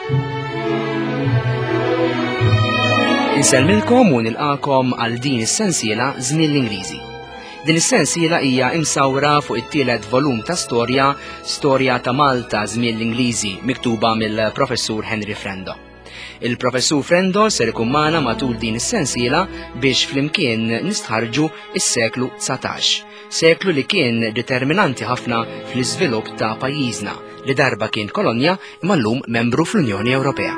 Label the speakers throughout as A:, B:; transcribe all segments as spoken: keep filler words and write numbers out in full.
A: Insellmilkom u nilqakom għal din is-sensiela Żmien l-Ingliżi. Din is-sensiela hija imsawra fuq it-tielet volum ta' storja, Storja ta' Malta Żmien l-Ingliżi, miktuba mill-Professur Henry Frendo. Il-Professur Frendo ser ikun magħna matul din is-sensiela biex flimkien nistħarġu is-seklu tsatax, seklu li kien determinanti ħafna fl-iżvilupp ta' pajjiżna li darba kien kolonja imma llum membru fl-Unjoni Ewropea.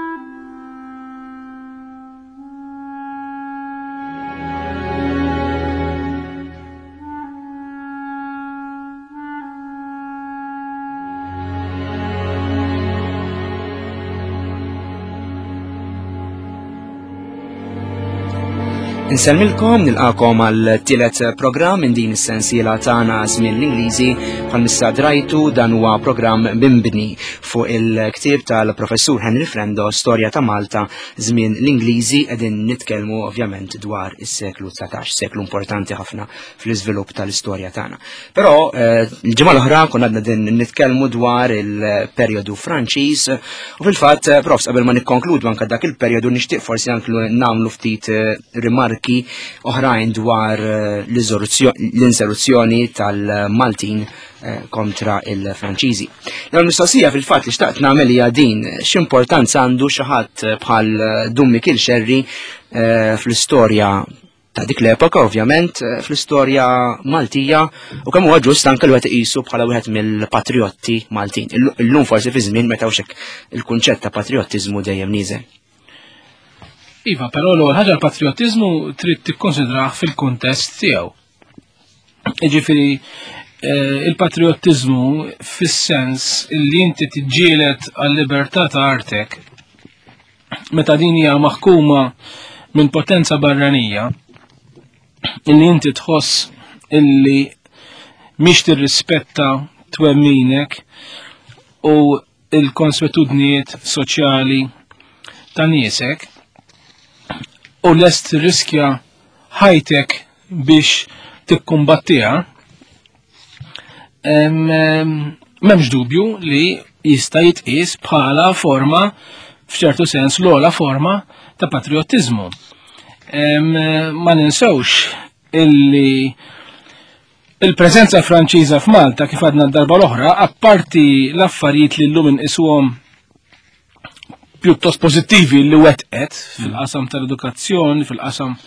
A: Insellmilkom nilqakom għal tielet programm minn din is-sensiela tagħna Żmien l-Ingliżi bħalmissa drajtu dan huwa programm minbni fuq il-ktieb tal-Professur Henry Frendo Storja ta' Malta Żmien l-Ingliżi qegħdin nitkellmu ovvjament dwar is-seklu tsatax, seklu importanti ħafna fl-iżvilupp tal-istorja tagħna. Però l-ġimgħa l-oħra konna qegħdin nitkellmu dwar il-perjodu Franċiż u fil-fatt profs qabel ma nikkonkludu anke dak il-perjodu nixtieq forsi anke nagħmlu ftit rimarki oħrajn dwar l-inseruzzjoni tal-Maltin kontra il-Franċiżi. L-mistoqsija fil-fatt li xtaqt nagħmel hija din x'importanza għandu xi ħadd bħal Dummi Kilxerri fl-istorja ta' dik l-epoka ovvjament fl-istorja Maltija u kemm huwa ġust anke l-wieħed iqisu bħala wieħed mill-patriotti Maltin. Illum forsi fi żmien meta hekk il-kunċett ta' patriottiżmu dejjem nieżel.
B: Iva, però l-ewwel ħaġa l-patriottiżmu trid tikkonsidrah fil-kuntest tiegħu. Jiġifieri il-patriottiżmu fis-sens li inti tiġġieled għal-libertà ta' artek meta din hija maħkuma minn potenza barranija illi inti tħoss illi mhix tirrispetta twemminek u l-konsuetudnijiet soċjali ta' niesek u lest riskja ħajtek biex tikkumbattiha, m'hemmx dubju li jista' jitqies bħala forma f'ċertu sens l-ogħla forma ta' patriottiżmu. Ma ninsewx illi il-preżenza Franċiża f'Malta kif għadna d-darba l-oħra, apparti l-affarijiet li llum inqisuhom pjuttost pożittivi li wetqet fil-qasam tal-edukazzjoni, fil-qasam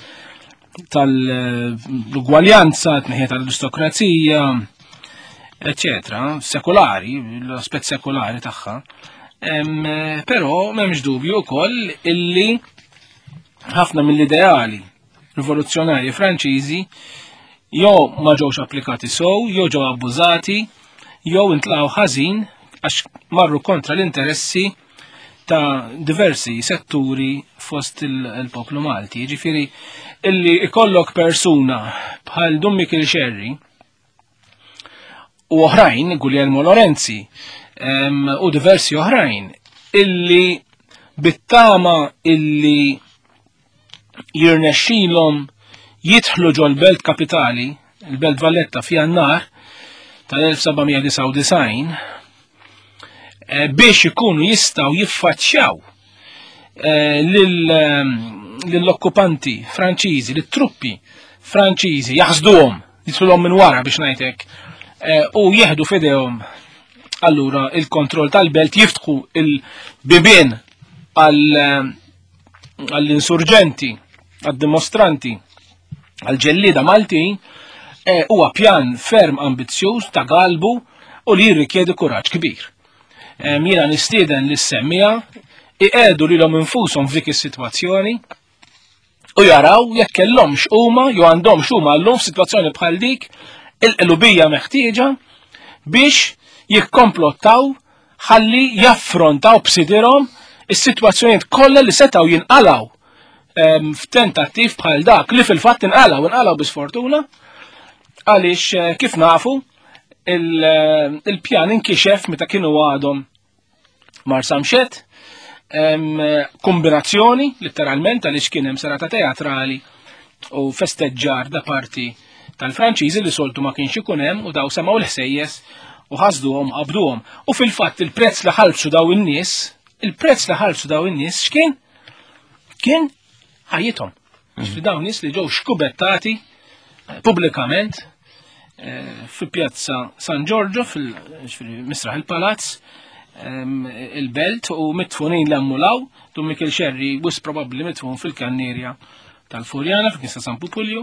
B: tal-ugwaljanza, tneħħija tal-aristokrazija, eccetera, sekolari, l-aspett sekolari tagħha. Però m'hemmx dubju wkoll illi ħafna mill-ideali rivoluzzjonarji Franċiżi jew ma ġewx applikati sew, jew ġew abbużati, jew intlaqgħu ħażin għax marru kontra l-interessi ta' diversi setturi fost il-poplu Malti. Ġifieri illi ikollok persuna bħal Dummi Kilxerri u oħrajn, Guglielmo Lorenzi, u diversi oħrajn, illi bittama illi jirnexxilhom jidħlu ġol belt kapitali, il-Belt Valletta fi Jannar tal-elf sebgħamija disa' u disgħin, biex ikunu jistaw jiffaċċjaw lill-okkupanti Franċiżi, lit-truppi Franċiżi, jaħsduhom, jitfulhom minn wara biex ngħidlek, u jeħdu f'idejhom allura il-kontroll tal-belt, jiftħu il-bibien għall-insurġenti, għad-dimostranti, għall-ġellieda Maltin, huwa pjan ferm ambizzjuż ta' galbu u li jirrikjedi kuraġġ kbir. Jiena nistieden li s-semmija iqegħdu lilhom infushom f'dik is-sitwazzjoni u jaraw jekk kellhomx huma jew għandhomx huma llum f'sitwazzjoni bħal dik il-qlubija meħtieġa biex jikkomplottaw ħalli jaffrontaw b'sidierhom is-sitwazzjonijiet kollha li setgħu jinqalgħu f'tentattiv bħal dak li fil-fatt inqalgħu inqalgħu bisfortuna għaliex kif nafu il-pjan inkixef meta kienu għadhom mar Samxet, kombinazzjoni letteralment għaliex kien hemm serata teatrali u festeġġar da parti tal-Franċiżi li soltu ma kienx ikun hemm u daw semgħu l-ħsejjes u ħasduhom qabduhom. U fil-fatt il-prezz li ħalsu daw in-nies il-prezz li ħalsu daw in-nies x'kien? Kien ħajjithom. Ġifri dawn nies li ġew xkubettati pubblikament fi pjazza San Giorgio fil-Misraħ il-Palazz il-Belt u mitfunin l-emmulaw tu Mikel Sherry wis probabbli mitfun fil-kannirja tal-Furjana fil-Kinsa San Pupulju.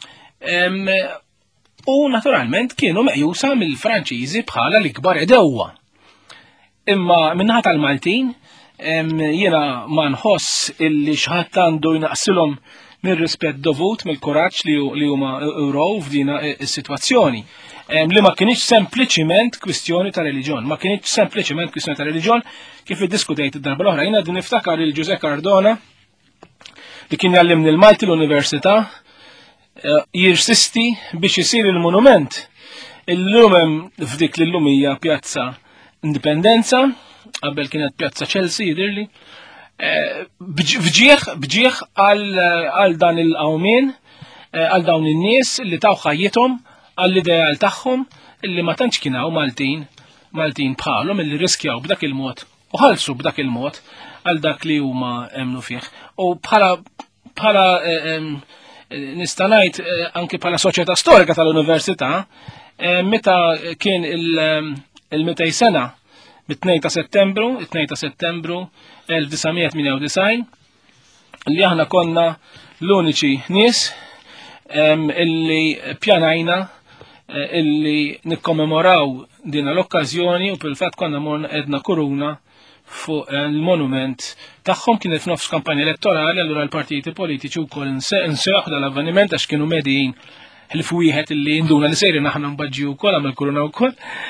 B: U naturalment kienu meqjusa mill-Franċiżi bħala l-ikbar edewwa. Imma minnaħa tal-Maltin jiena ma nħoss illi xħatt għandu jnaqsilhom mir-rispett dovut mill-kuraġġ li huma uraw f'dina s-sitwazzjoni. Li ma kienx sempliċiment kwistjoni ta' reliġjon, ma kienx sempliċiment kwistjoni ta' reliġjon kif iddiskutejt id-darba l-oħra. Jiena din niftakar il Giuseppe Cardona li kien jallimni l-Malti l-Università jirsisti biex isir il-monument illum hemm f'dik li llum hija Pjazza Indipendenza, qabel kienet Pjazza Chelsea jidirli. Bġieħ bġieħ għal dan il-qawmien, għal dawn in-nies li taw ħajjithom għall-ideal tagħhom illi ma tantx kienu Maltin, Maltin bħalhom illi riskjaw b'dak il-mod u ħalsu b'dak il-mod għal dak li huma emnu fih. U bħala bħala nista' ngħid anke bħala soċjetà storika tal-Università, meta kien il-mitej sena bit-tnejn ta' Settembru, it-tnejn ta' Settembru elf tisgħumija tmanja u disgħin, li aħna konna l-uniċi nies illi pjanajna illi nikkommemoraw din l-okkażjoni u fil-fatt konna morna edna kuruna fuq il-monument tagħhom. Kienet f'nofs kampanja elettorali, allura l-partiti politiċi wkoll inseħħu dal-avveniment għax kienu medijin il-fwieħed illi induna li sejrin aħna nbaġġiju wkoll għamel kuruna wkoll.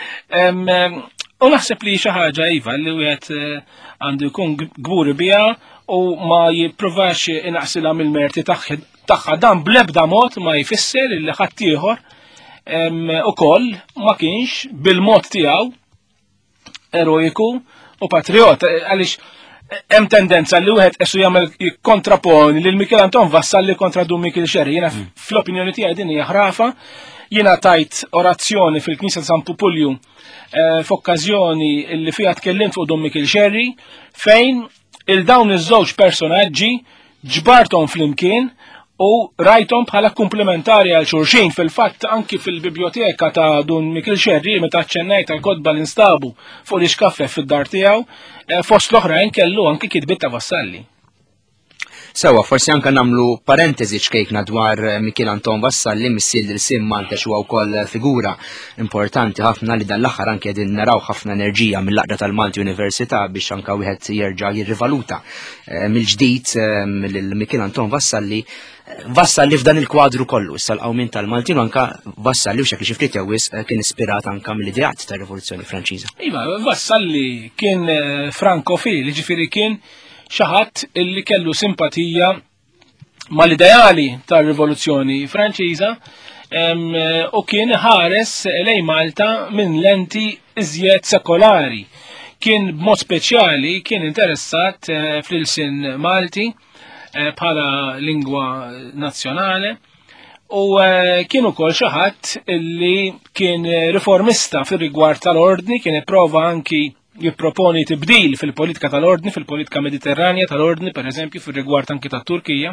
B: U naħseb li xi ħaġa iva li wieħed għandu jkun gburi biha u ma jippruvax inaqsilha mill-merti tagħha dan bl-ebda mod ma jfisser li ħadd ieħor ukoll ma kienx bil-mod tiegħu eroiku u patriot għaliex hemm tendenza li wieħed qesu jagħmel kontraponi lil Mikel Anton Vassalli kontra Dun Mikel Sherry. Jiena fl-opinjoni tiegħi din hija ħrafa. Jiena tajt orazzjoni fil-Knisja San Pupulju f'okkażjoni li fiha tkellimt fuq Dun Mikel Sherry fejn il-dawn iż-żewġ personaġġi ġbarthom flimkien u rajthom bħala komplementari għal xulxin. Fil-fatt anki fil-biblioteka ta' Dun Mikel Sherry meta ċċennejt tal-kotba li nstabu fuq l-ixkaffef fid-dar tiegħu fost l-oħrajn kellu anki kitbiet ta' Vassalli.
A: Sewa, forsi anka namlu parentesi ċkejkna dwar Mikel Anton Vassalli missiel il-sim Maltex huwa wkoll figura importanti ħafna li dan l-aħħar anke qegħdin naraw ħafna enerġija mill-laqda tal-Malti Università biex anka wieħed jerġa' jirrivaluta mill-ġdid lil Mikel Anton Vassalli. Vassalli f'dan il-kwadru kollu, issa l-qawmien tal-Maltin anka Vassalli u xekli xi ftit jewwis kien ispirat anka mill-ideat tar-Rivoluzzjoni Franċiża.
B: Iva, Vassalli kien frankofil, ġifieri kien xaħat illi kellu simpatija mal-ideali tal-Rivoluzzjoni Franċiża u kien ħares lej Malta minn lenti iżjed sekolari. Kien b'mod speċjali kien interessat fl-ilsien Malti bħala lingwa nazzjonali u kien ukoll xi ħadd illi kien riformista fir-rigward tal-ordni, kien ipprova anki jipproponi tibdil fil-politika tal-ordni, fil-politika mediterranja tal-ordni, per eżempju fil-rigward anki tat-Turkija.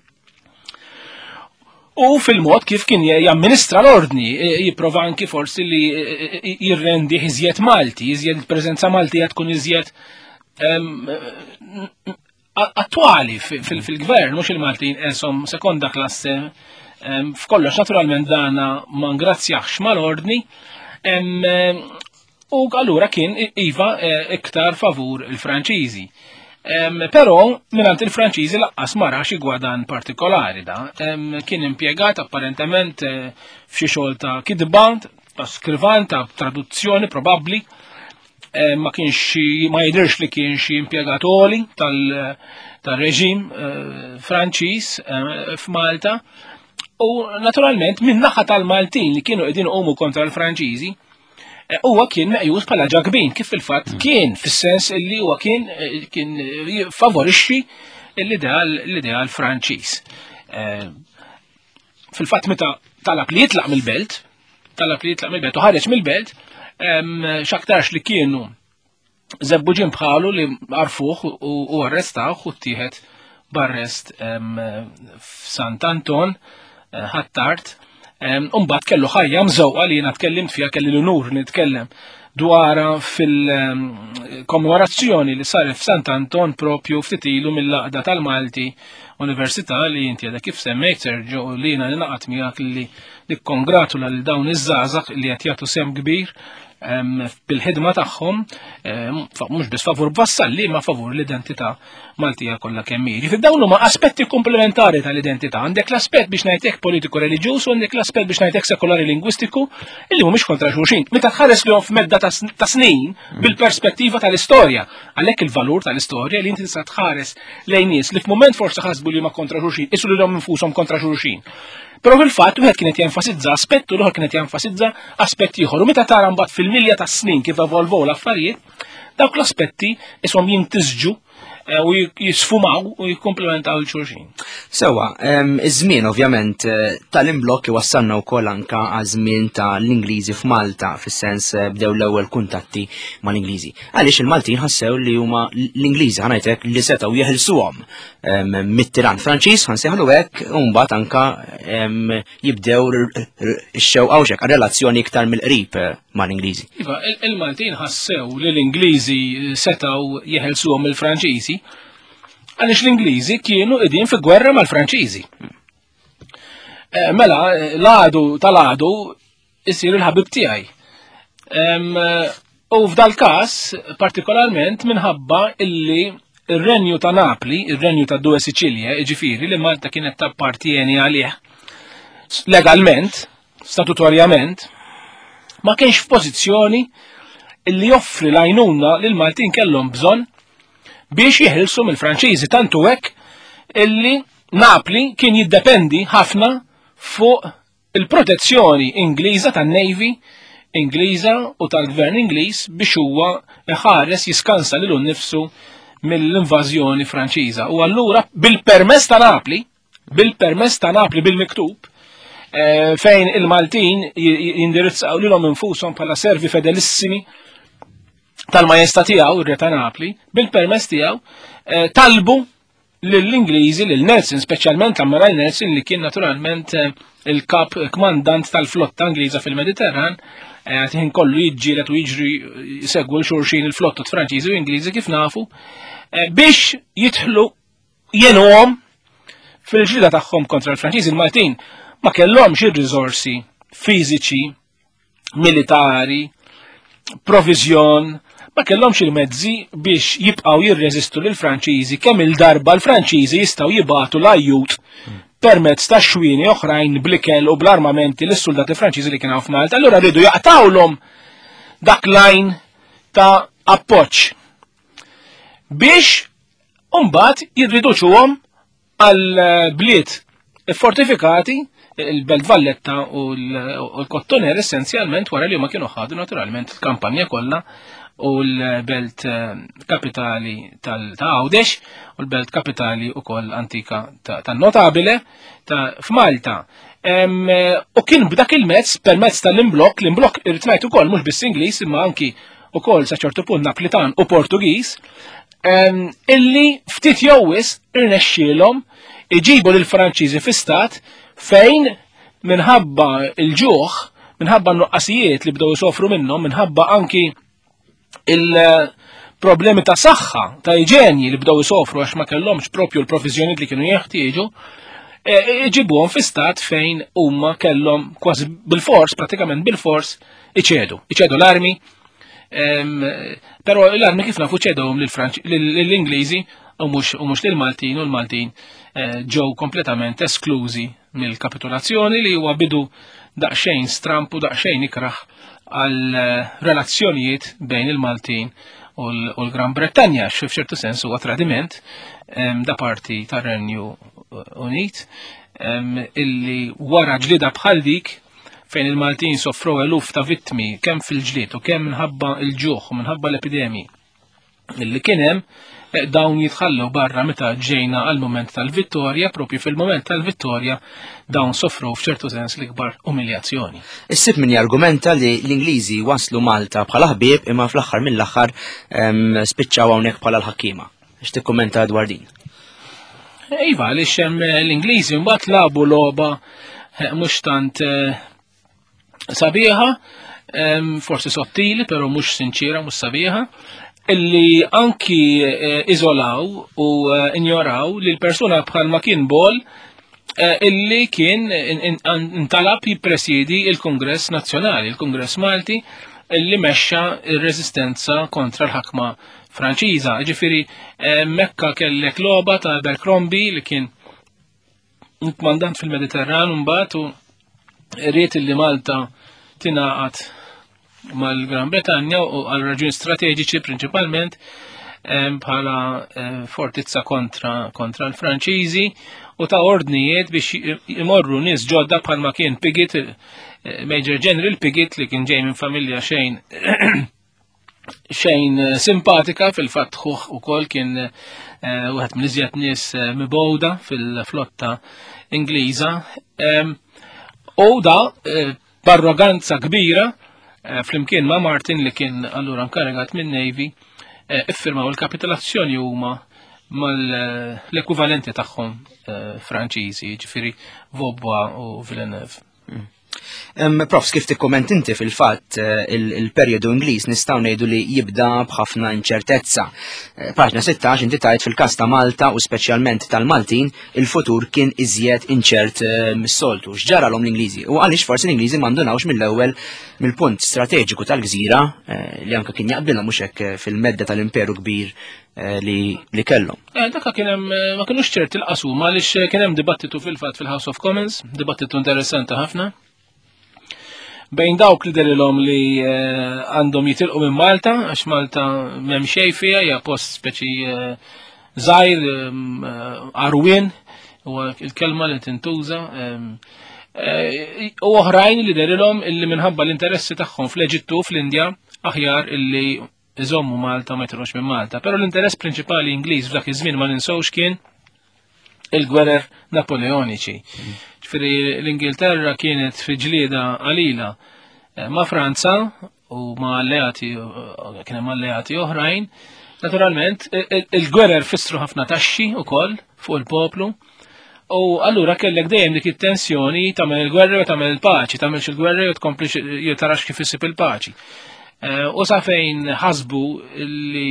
B: U fil-mod kif kien jamministra l-ordni, jipprova anki forsi li jirrendi iżjed Malti, iżjed preżenza Malti tkun iżjed attwali fil-gvern, mhux il-Maltin esom sekonda klasse f'kollox. Naturalment dana ma ngrazzjax mal-ordni. U allura kien iva iktar favur il-Franċiżi. Però minant il-Franċiżi laqqas mara xi gwadan partikolari da. Kien impjegat apparentement f'xi xogħol ta' kidba, ta' skrivan, ta' traduzzjoni probabbli. Ma kienx ma jidhirx li kien xi impjegat għoli tal-reġim Franċiż f'Malta. U naturalment min naħa tal-Maltin li kienu qegħdin iqumu kontra l-Franċiżi huwa kien meqjus bħala ġagbin, kif fil-fatt kien fis-sens li huwa kien kien favorixxi l-ideal Franċiż. Fil-fatt meta talab li jitlaq mill-belt, talab li jitlaq mill-belt u ħareġ mill-belt, x'aktarx li kienu Zebbu ġim bħalu li arfuħ u arrestaw u ttieħed b'arrest f'Sant'Anton ħattart. Umbat kellu ħajja mżewqa li jiena tkellimt fiha kelli l-unur nitkellem dwara fil-kommemorazzjoni li saret f'Sant'Anton propju ftit ilu mill-laqda tal-Malti Università li inti għadha kif semmejt Serġo li jiena nilaqat miegħek li nikkongratula lil dawn iż-żgħażagħ li qed jagħtu sem kbir bil-ħidma tagħhom mhux biss favur vassalli ma favur l-identità Maltija kollha kemm hi. Fi dawn huma aspetti komplementari tal-identità. Għandek l-aspett biex ngħidlek politiku reliġjuż u għandek l-aspett biex ngħidlek sekolari lingwistiku illi mhumiex kontra xulxin. Meta tħares lihom f'medda ta' snin bil-perspettiva tal-istorja. Għalhekk il-valur tal-istorja li inti tista' tħares lejn nies li f'mument forsi ħasbu li ma kontra xulxin, isu lilhom infushom kontra xulxin. Però fil-fatt wieħed kienet jenfasizza aspett u l-oħra kienet jenfasizza aspett ieħor. U meta tara mbagħad fil-milja ta' snin kif evolvow l-affarijiet, dawk l-aspetti ishom jintiżġu u jisfumaw u jikkomplementaw il-xulxin.
A: Sewa, iż-żmien ovvjament tal-imblokk iwassalna wkoll anke għaż-żmien tal-Ingliżi f'Malta, fis-sens bdew l-ewwel kuntatti mal-Ingliżi. Għaliex il-Maltin ħassew li huma l-Ingliżi ħanajtek li setgħu jeħilsuhom mit-tiran Franċiż ħansejħlu hekk u mbagħad anke jibdew ix-xewqa xek relazzjoni iktar mill-qrib mal-Ingliżi.
B: Iva, il-Maltin ħassew li l-Ingliżi setgħu jeħilsuhom il-Franċiżi għaliex l-Ingliżi kienu qegħdin fi gwerra mal-Franċiżi. Mela, l-għadu tal-għadu isir il-ħabib tiegħi. U f'dal-każ partikolarment minħabba illi ir-Renju ta' Napli, ir-Renju ta' Due Siċilje, jiġifieri li Malta kienet tappartieni għalih legalment, statutorjament, ma kienx f'pożizzjoni illi joffri l-għajnuna li l-Maltin kellhom bżonn biex jeħilsu mill-Franċiżi tantu hekk illi Napli kien jiddependi ħafna fuq il-protezzjoni Ingliża tan-Navy Ingliża u tal-Gvern Ingliż biex huwa iħares jiskansa lilu nnifsu mill-invażjoni Franċiża. U allura bil-permess ta' Napli, bil-permess ta' Napli bil-miktub, fejn il-Maltin jindirizzaw lilhom infushom bħala servi fedelissimi tal-majesta tiegħu ir-Re ta' Napli, bil-permess tiegħu talbu lill-Ingliżi, lil Nelson, speċjalment Ammiral Nelson li kien naturalment il-kap kmandant tal-flotta Ingliża fil-Mediterran, ħin kollu jiġġieled u jiġri jsegwu l-xulxin il-flottot Franċiżi u Ingliżi kif nafu, biex jidħlu jenuhom fil-ġlida tagħhom kontra l-Franċiżi. Il-Maltin ma kellhomx ir-riżorsi fiżiċi, militari, proviżjon, ma kellhomx il-mezzi biex jibqgħu jirreżistu lil Franċiżi kemm il-darba l-Franċiżi jistgħu jibgħatu l-ajjut permezz ta' xwieni oħrajn bl-ikel u bl-armamenti lis-soldati Franċiżi li kienu f'Malta. Allura rridu jaqtawlhom dak lajn ta' appoġġ biex mbagħad jirriduċuhom għal bliet fortifikati il-Belt Valletta u l-Kottoner essenzjalment wara li huma kienu ħadu naturalment il-kampanja kollha u l-belt kapitali ta' Għawdex u l-belt kapitali ukoll antika tan-Notabile ta' f'Malta. U kien b'dak il-mezz permezz tal-imblokk, l-imblokk irid ngħid ukoll mhux biss Ingliż imma anki ukoll sa ċertu punt Naplitan u Portugiż, illi ftit jowwis irnexxielhom iġibu lill-Franċiżi fi stat fejn minħabba il-ġuħ, minħabba n-nuqqasijiet li bdew isofru minnhom, minħabba anki il-problemi ta' saħħa, ta' iġenji li bdew isofru għax ma kellhomx propju l-provviżjonijiet li kienu jeħtieġu, iġibuhom fi stat fejn huma kellhom kważi bil-fors, pratikament bil-fors, iċedu, iċedu l-armi, però l-armi kif nafu ċedhom lill-Ingliżi u mhux lill-Maltin u l-Maltin ġew kompletament esklużi mill-kapitolazzjoni li huwa bidu daqsxejn stramp u daqsxejn ikraħ għal relazzjonijiet bejn il-Maltin u l-Gran Bretanja, f'ċertu sens huwa tradiment da parti tar-Renju Unit illi wara ġlieda bħal dik fejn il-Maltin soffrew eluf ta' vittmi kemm fil-ġlied u kemm minħabba il-ġuħ u minħabba l-epidemji illi kien hemm dawn jitħallew barra meta ġejna għal moment tal-vittorja, propju fil-moment tal-vittorja dawn sofru f'ċertu sens l-ikbar umiljazzjoni.
A: Is-sib min jargumenta li l-Ingliżi waslu Malta bħala ħbieb imma fl-aħħar mill-aħħar spiċċaw hawnhekk bħala l-ħakkiema. X'ti kommenta dwar din?
B: Iva, għaliex hemm l-Ingliżi mbagħad labu logħba mhux tant sabiħa, forsi sottili, però mhux sinċira, mhux sabiħa, illi anki izolaw u ignoraw li l-persuna bħalma kien Bol illi kien intalab jippresjedi il-Kongress Nazzjonali, il-Kongress Malti, illi mexxa ir-reżistenza kontra l-ħakma Franċiża. Ġifieri Mekka kellek logħba ta' Abercrombie li kien kmandant fil-Mediterran mbagħad u ried illi Malta tingħaqad mal-Gran Bretagna u għal raġuni strateġiċi prinċipalment bħala fortizza kontra kontra l-Franċiżi u ta' ordnijiet biex imorru nies ġodda bħalma kien Piggott, Major General Piggott li kien ġej minn familja xejn xejn simpatika fil-fatt ħuħ ukoll kien wieħed minn iżjed nies mibgħuda fil-flotta Ingliża u da b'arroganza kbira flimkien ma' Martin li kien allura nkarigat minn Navy iffirmaw il-kapitolazzjoni huma mal-ekwivalenti tagħhom Franċiżi, ġifieri Vaubois u Villeneuve.
A: Profs, kif tikkomment inti fil-fatt il-perjodu Ingliż nistgħu ngħidu li jibda b'ħafna inċertezza. Paġna sittax inti tajt fil-każ ta' Malta u speċjalment tal-Maltin il-futur kien iżjed inċert mis-soltu. X'ġaralhom l-Ingliżi u għaliex forsi l-Ingliżi ma ndunawx mill-ewwel mill-punt strateġiku tal-gżira li anke kien jaqbilhom mhux hekk fil-medda tal-imperu kbir li li kellhom.
B: Dak kien hemm ma kinux ċert il-qasum għaliex kien hemm dibattitu fil-fatt fil-House of Commons, dibattitu interessanti ħafna. Bejn dawk li derilhom li għandhom jitilqu minn Malta, għax Malta m'hemm xejn fiha, hija post speċi żgħir arwien huwa il-kelma li tintuża. U oħrajn li derilhom illi minħabba l-interessi tagħhom fl-Eġittu u fl-Indja aħjar illi iżommu Malta ma jitilqux minn Malta. Però l-interess prinċipali Ingliż f'dak iż-żmien ma ninsewx kien il-gwerer Napoleoniċi. Ġifieri l-Ingilterra kienet fi ġlieda qalila ma' Franza u ma' alleati kien hemm alleati oħrajn. Naturalment il-gwerer fissru ħafna taxxi wkoll fuq il-poplu u allura kellek dejjem dik it-tensjoni tagħmel il-gwerra u tagħmel il-paċi, tagħmelx il-gwerra u tkompli tarax kif issib il-paċi. U sa fejn ħasbu li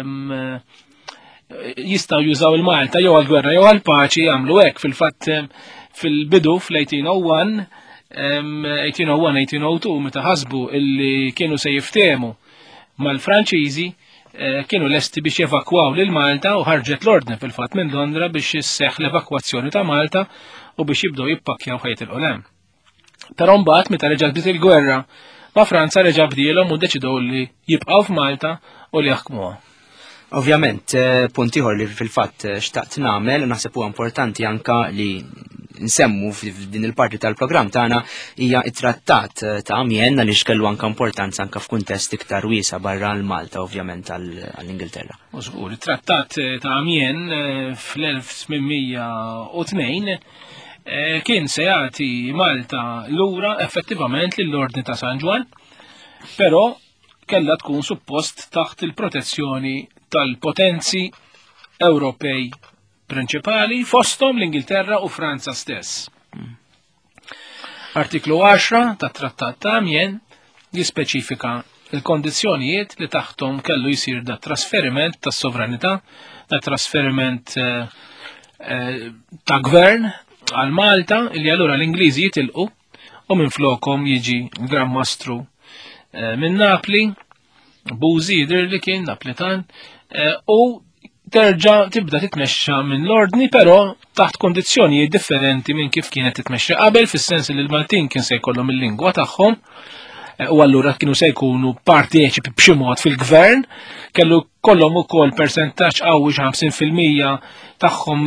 B: jistgħu jużaw il-Malta jew għall-gwerra jew għall-paċi jagħmlu hekk fil-fatt fil-bidu fl-eighteen oh one, eighteen oh one eighteen oh two meta ħasbu illi kienu se jiftehmu mal-Franċiżi kienu lesti biex jevakwaw lil Malta u ħarġet l-ordni fil-fatt minn Londra biex isseħħ l-evakwazzjoni ta' Malta u biex jibdew jippakkjaw ħajt il-qolem. Però mbagħad meta reġgħet bdiet il-gwerra ma' Franza reġa' bdielhom u ddeċidew li jibqgħu f'Malta u li jaħkmuha.
A: Ovvjament, punt ieħor li fil-fatt xtaqt nagħmel u naħseb huwa importanti anke li nsemmu f'din il-parti tal-programm tagħna hija t-trattat ta' Amiens għaliex kellu anke importanza anke f'kuntest iktar wiesa barra l-Malta ovvjament għall-Ingilterra.
B: Żgur, it-trattat ta' Amiens fl-elf tminmija u tnejn kien se jagħti Malta lura effettivament lill-Ordni ta' San Ġwan, però kellha tkun suppost taħt il-protezzjoni tal-potenzi Ewropej prinċipali fosthom l-Ingilterra u Franza stess. Artiklu għaxra tat-Trattat ta' Amiens jispeċifika il-kondizzjonijiet li taħtom kellu jsir da trasferiment tas sovranità, da trasferiment ta' gvern għal Malta li allura l-Ingliżi jitilqu u minflokhom jiġi l-Gran Mastru minn Napli, Bużi li kien Naplitan, u terġa' tibda titmexxa minn l-ordni però taħt kondizzjonijiet differenti minn kif kienet titmexxa qabel, fis-sens li l-Maltin kien se jkollhom il-lingwa tagħhom u allura kienu se jkunu parteċipi b'xi mod fil-gvern, kellu kollhom ukoll persentaġġ qawwi ħamsin fil-mija tagħhom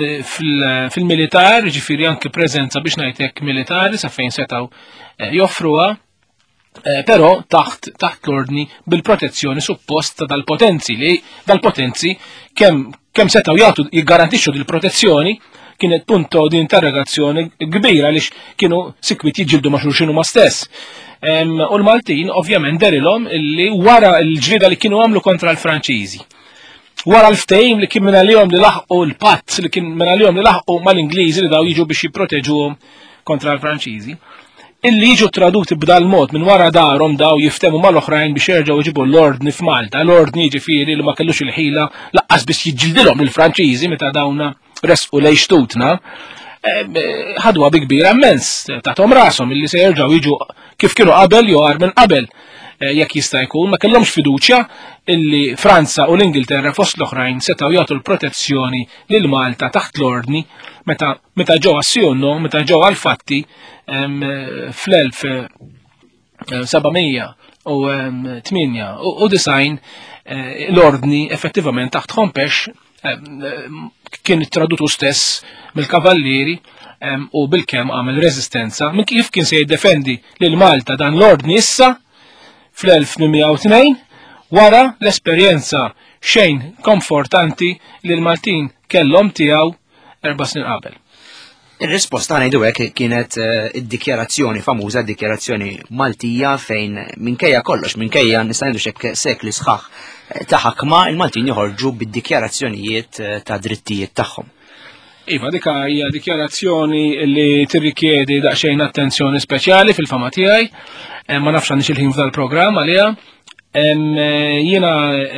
B: fil-militar, ġifieri anke preżenza biex ngħidlek militari sa fejn setgħu joffruha. Però taħt taħt l-ordni bil-protezzjoni supposta dal-potenzi li dal-potenzi kemm kemm setgħu jagħtu jiggarantixxu dil-protezzjoni kienet punto di interrogazzjoni kbira għaliex kienu sikwit jiġġieldu ma' xulxin huma stess. U l-Maltin ovvjament derilhom illi wara l-ġlieda li kienu għamlu kontra l-Franċiżi. Wara l-ftehim li kien minn għalihom li laħqu l-patt li kien minn għalihom li laħqu mal-Ingliżi li daw jiġu biex jipproteġuhom kontra l-Franċiżi. Illi jiġu traduti b'dal mod minn wara darhom daw jiftemu mal-oħrajn biex jerġgħu jġibu l-ordni f'Malta, l-ordni ġifieri li ma kellux il-ħila laqqas biex jiġġildilhom lill-Franċiżi meta dawna resqu lejn xtutna, ħadwa bi kbira immens tagħhom rashom illi se jerġgħu jiġu kif kienu qabel jew għar minn qabel jekk jista' jkun ma kellhomx fiduċja illi Franza u l-Ingilterra fost l-oħrajn setgħu jagħtu l-protezzjoni lil Malta taħt l-ordni meta meta ġew assjonnu, meta ġew għall-fatti fl-elf sebgħimija u tminja u design l-ordni effettivament taħt Hompex kien tradutu stess mill-kavallieri u bil-kemm għamel reżistenza minn kif kien se jiddefendi lil Malta dan l-ordni issa fl-elf tminmija u tnejn wara l-esperjenza xejn komfortanti li l-Maltin kellhom tiegħu erba' snin qabel.
A: Ir-risposta ngħidu hekk kienet id-dikjarazzjoni famuża, d-dikjarazzjoni Maltija fejn minkejja kollox, minkejja nista' ngħidu x'hekk sekli sħaħ ta' ħakma il-Maltin joħorġu bid-dikjarazzjonijiet ta' drittijiet tagħhom.
B: Iva, dika hija dikjarazzjoni li tirrikjedi daqsxejn attenzjoni speċjali fil-fama tiegħi, ma nafx għandix il-ħin f'dal-programm għaliha. Jiena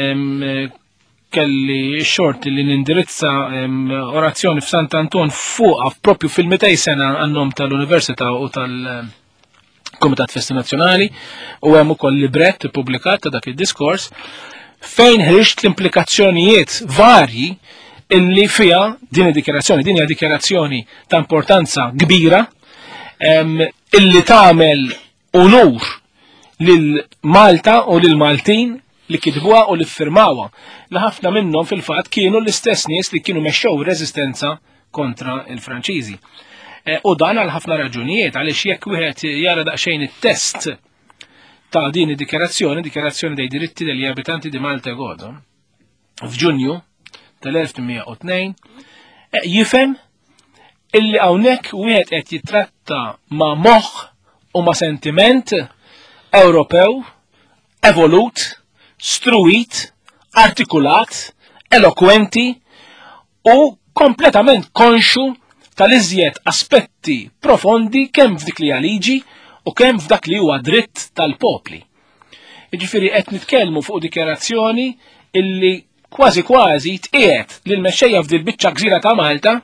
B: kelli x-xort li nindirizza orazzjoni f'Sant Anton fuqha propju fil-mitej sena għannom tal-Università u tal-Kumitat Festi Nazzjonali u hemm ukoll librett ippubblikat ta' dak id-diskors fejn ħriġt l-implikazzjonijiet varji illi fija din id-dikjarazzjoni, din hija dikjarazzjoni ta' importanza kbira illi tagħmel unur lil Malta u lil Maltin li kitbuha u li ffirmawha li ħafna minnhom fil-fatt kienu l-istess nies li kienu mexxew reżistenza kontra l-Franċiżi. U dan għal ħafna raġunijiet għaliex jekk wieħed jara daqsxejn it-test ta' din id-dikjarazzjoni, dikjarazzjoni dei diritti degli abitanti di Malta e Godo, f'Ġunju tal-elf tminmija u tnejn, jifhem illi hawnhekk wieħed qed jitratta ma' moħħ u ma' sentiment Ewropew evolut, struit, artikulat, elokwenti u kompletament konxu tal-iżjed aspetti profondi kemm f'dik li liġi u kemm f'dak li huwa dritt tal-popli. Jiġifieri qed nitkellmu fuq dikjarazzjoni illi kważi kważi tqiegħed lil mexxejja f'dil biċċa gżira ta' Malta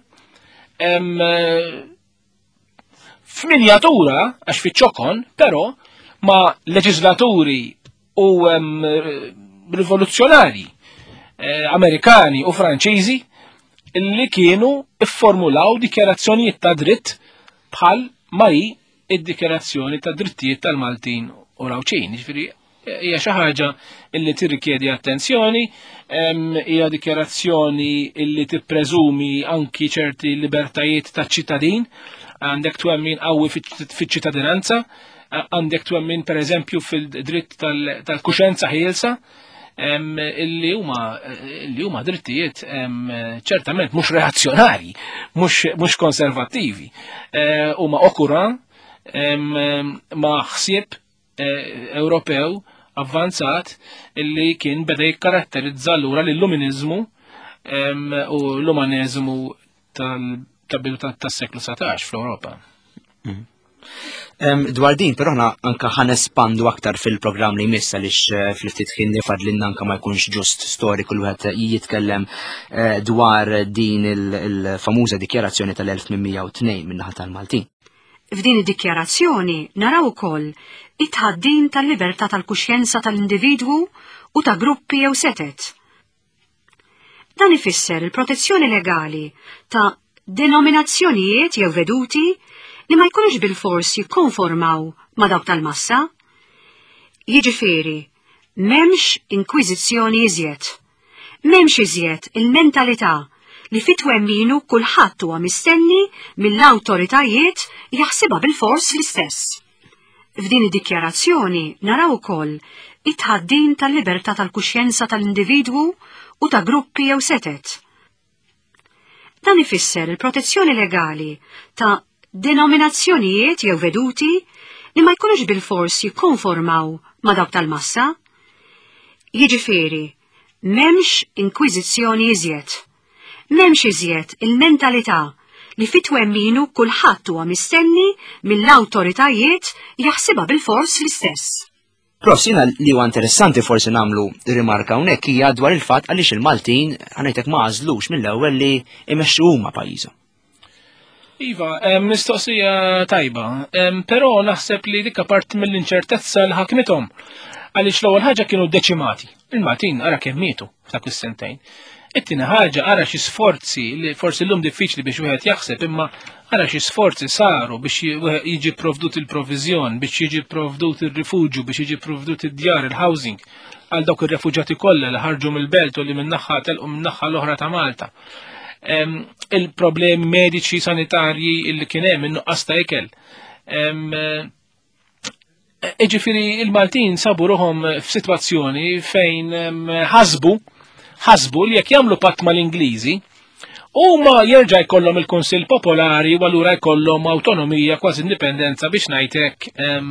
B: f'minjatura għax fiċ-ċokon, però ma' leġislaturi u rivoluzzjonari Amerikani u Franċiżi li kienu ifformulaw dikjarazzjonijiet ta' dritt bħal mari id-dikjarazzjoni ta' drittijiet tal-Maltin u Rawċin. Ġifieri hija xi ħaġa li tirrikjedi attenzjoni, hija dikjarazzjoni li tippreżumi anki ċerti libertajiet taċ-ċittadin, għandek twemmin qawwi fiċ-ċittadinanza, għandek twemmin per eżempju fil-dritt tal-kuxenza ħielsa, illi huma illi huma drittijiet ċertament mhux reazzjonari, mhux konservattivi, huma okura ma' ħsieb Ewropew avvanzat illi kien beda jikkaratterizza allura l-Illuminizmu u l-Umaneżmu tal-bidu tas-seklu satax fl-Ewropa.
A: Dwar din, però ħna anka ħanespandu aktar fil-programm li jmiss għaliex fil-ftit ħin li fadlinna anka ma jkunx ġust storiku li wieħed jitkellem dwar din il-famuża dikjarazzjoni tal-elf tminmija u tnejn min-naħa tal-Maltin.
C: F'din id-dikjarazzjoni naraw ukoll it-tħaddin tal-libertà tal-kuxjenza tal-individwu u ta' gruppi jew setet. Dan ifisser il-protezzjoni legali ta' denominazzjonijiet jew veduti li ma jkunux bil-fors jikkonformaw ma' dawk tal-massa. Jiġifieri, m'hemmx inkwiżizzjoni iżjed, m'hemmx iżjed il-mentalità li fit-twemminu kulħadd huwa mistenni mill-awtoritajiet jaħsibha bil-fors l-istess. F'din id-dikjarazzjoni naraw ukoll it-tħaddin tal-libertà tal-kuxjenza tal-individwu u ta' gruppi jew setet. Dan ifisser il-protezzjoni legali ta' denominazzjonijiet jew veduti li ma jkunux bil-fors jikkonformaw ma' dawk tal-massa. Jiġifieri, m'hemmx inkwiżizzjoni iżjed. M'hemmx iżjed il-mentalità li fit-twemminu kulħadd huwa mistenni mill-awtoritajiet jaħsibha bil-fors l-istess.
A: Prof, jina li huwa interessanti forsi nagħmlu rimarka hawnhekk hija dwar il-fatt għaliex il-Maltin ħanejtek ma għażlux mill-ewwel li imexxu huma pajjiżhom.
B: Iva, mistoqsija tajba, però naħseb li dik parti mill-inċertezza li ħakmithom għaliex l-ewwel ħaġa kienu deċimati. Il-Maltin ara kemm mietu f'dak is-sentejn. It-tieni ħaġa ara xi sforzi li forsi llum diffiċli biex wieħed jaħseb imma ara xi sforzi saru biex jiġi provdut il-proviżjon, biex jiġi provdut ir-rifuġju, biex jiġi provdut id-djar, il-housing għal dawk ir-refuġjati kollha li ħarġu mill-belt u li min-naħa telqu min-naħa l-oħra ta' Malta. Il-problemi mediċi sanitarji li kien hemm in-nuqqas ta' ikel. Jiġifieri il-Maltin sabu ruhom f'sitwazzjoni fejn ħasbu ħasbu li jekk jagħmlu patt mal-Ingliżi huma jerġa' jkollhom il-Kunsill Popolari u allura jkollhom awtonomija kważi indipendenza biex ngħidlek,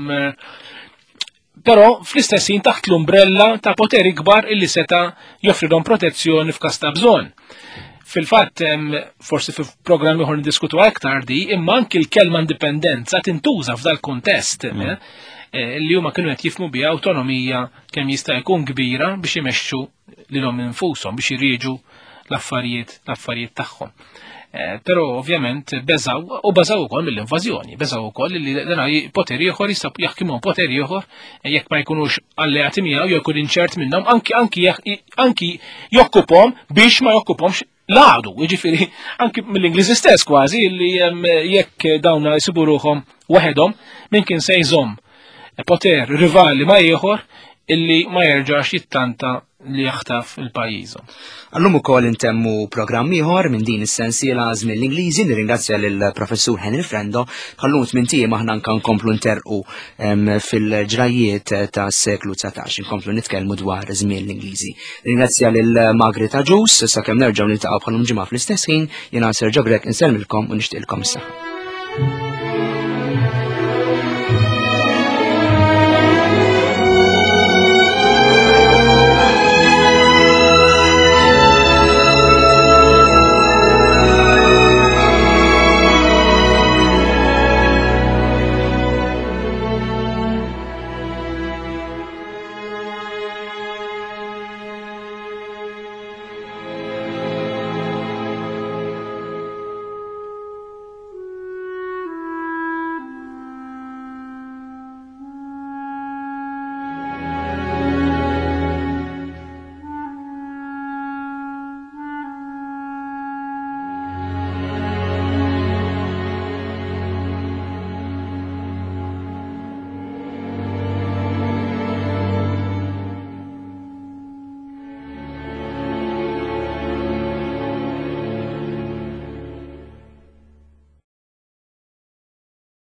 B: però fl-istess ħin taħt l-umbrella ta' poteri kbar illi seta' joffrilhom protezzjoni f'każ ta' bżonn. Fil-fatt, forsi fi programm ieħor niddiskutu aktar di, imma anki l-kelma indipendenza tintuża f'dal kuntest li huma kienu qed jifhmu biha awtonomija kemm jista' jkun kbira biex imexxu lilhom infushom biex iriġu l-affarijiet l-affarijiet tagħhom. Però ovvjament beżaw u beżaw ukoll mill-invażjoni, beżaw ukoll li dan poteri ieħor jista' jaħkimhom poteri ieħor jekk ma jkunux alleati miegħu jew jkun inċert minnhom anki anki anki jokkuphom biex ma jokkuphomx l-għadu, jiġifieri anki mill-Ingliżi stess kważi li jekk dawn jsibu ruhom waħedhom min kien se jżomm poter rivali ma ieħor illi ma jerġax jittanta li jaħtaf il-pajjiżhom.
A: Allum ukoll intemmu programm ieħor minn din is-sensiela żmien l-Ingliżi, nirringrazzja lill-Professur Henry Frendo, ħallum tmien aħna anke nkomplu nterqu fil-ġrajiet tas-seklu tsatax, inkomplu nitkellmu dwar żmien l-Ingliżi. Ringrazzja lil Margreta Ġus, sakemm nerġgħu niltaqgħu bħalhom ġimgħa fl-istess ħin, jiena Ser Ġabrek insellmilkom u nixtieqilkom is-saħħa.